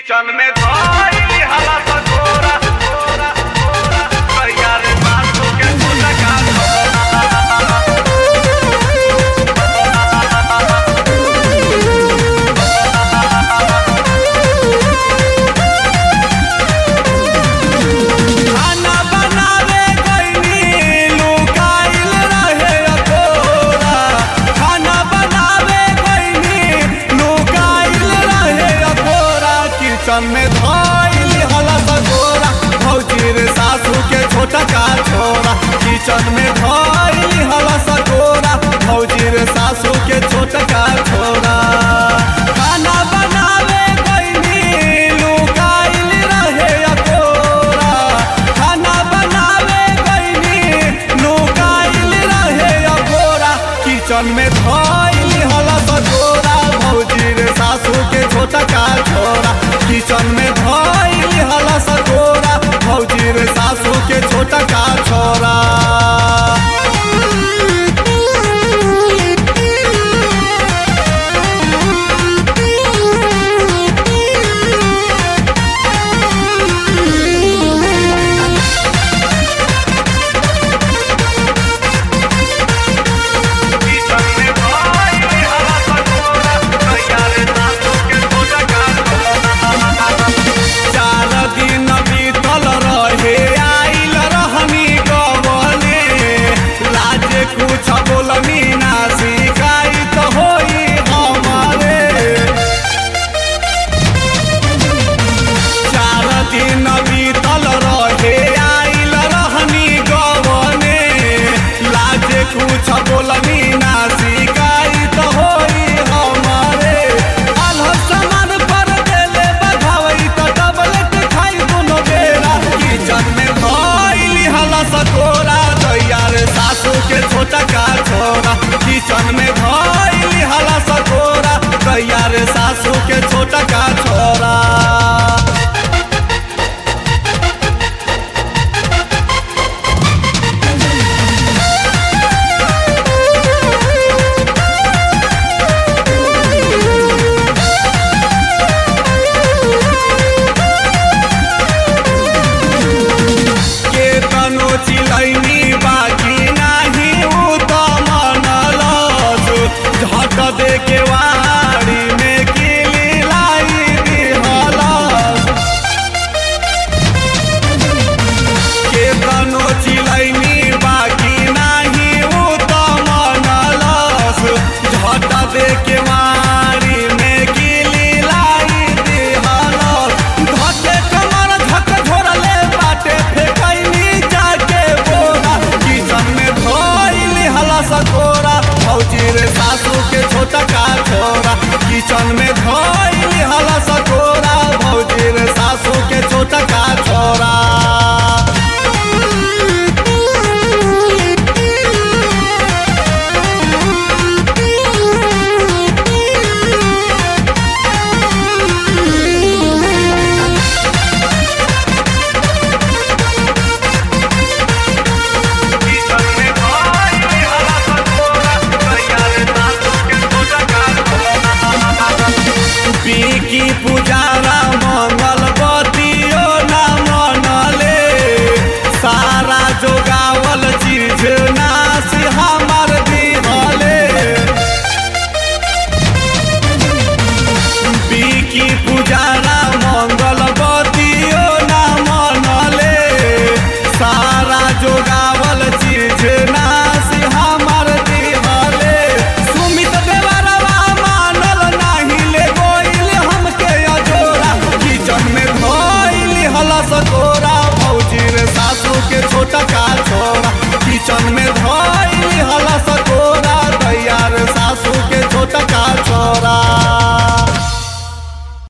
kitchen में धइली हला सकोरा कोरा कोरा कहिया रे सासू के मुलका खाना बनावे गइनी लुकाइल रहे अकोरा खाना बनावे गइनी लुकाइल रहे अकोरा किचन में धइली हला सकोरा भौजी रे सासू के छोटा का छोरा किचन में धइली हला सकोरा भौजी रे सासू के